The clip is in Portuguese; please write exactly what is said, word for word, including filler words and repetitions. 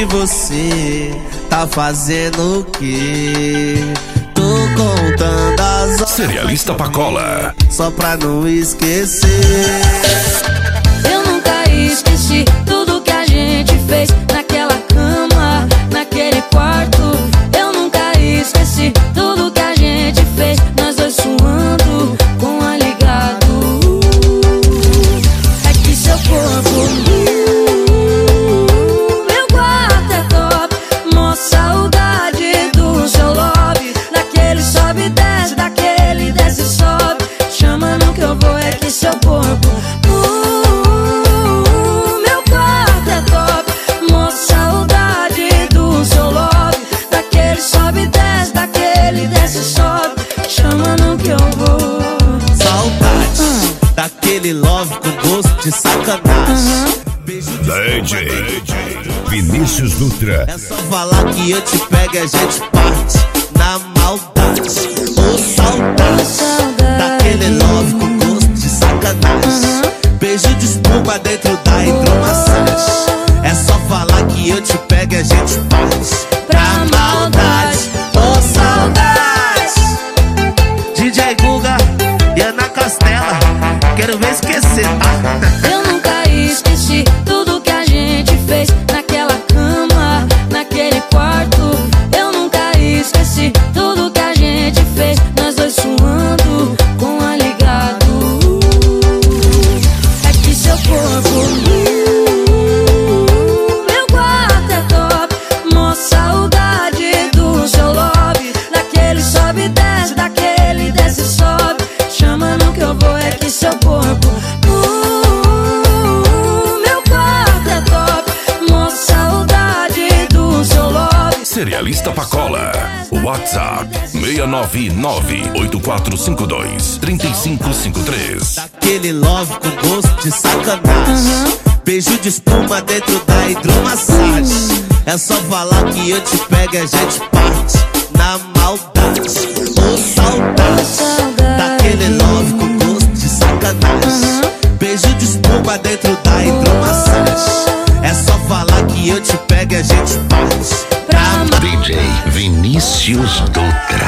E você tá fazendo o quê? Tô contando as horas. Cerealista Pacola. Só pra não esquecer. Eu nunca esqueci tudo que a gente fez naquela cama, naquele quarto. Eu nunca esqueci tudo que a gente fez, nós dois suando com a ligado. É que seu corpo, meu quarto é top. Mó saudade do seu lobby, daquele sobe e desce, daquele desce e sobe. Chama não que eu vou, é que seu corpo, meu quarto é top. Mó saudade do seu lobby, daquele sobe e desce, daquele desce e sobe. Chama não que eu vou. Saudade Hum. daquele love com gosto de sacanagem. Beijo de D J Vinícius Dutra. É só falar que eu te pego e a gente parte na maldade. Ô saudade, Saudade. daquele love com gosto de sacanagem. Beijo de espuma dentro da hidromassagem. É só falar que eu te pego e a gente parte pra maldade. Ô saudade, D J Guga e Ana Castela. Quero ver esquecer, tá? Eu nunca esqueci tudo que a gente fez naquela cama, naquele quarto. Eu nunca esqueci tudo que a gente fez, nós dois suando com a ligado. É que seu corpo, meu quarto é top. Mó saudade do seu lobby, daquele sobe e desce, daquele desce e sobe. Chama não que eu vou, é que seu corpo, meu quarto é top. Mó saudade do seu lobby. Cerealista Pacola. WhatsApp seis nove nove oito quatro cinco dois três cinco cinco três. Daquele love com gosto de sacanagem. Beijo de espuma dentro da hidromassagem. É só falar que eu te pego e a gente parte na maldade. Ô saudade, daquele love com gosto de sacanagem. Beijo de espuma dentro da hidromassagem. É só falar que eu te pego e a gente parte pra D J Vinícius Dutra.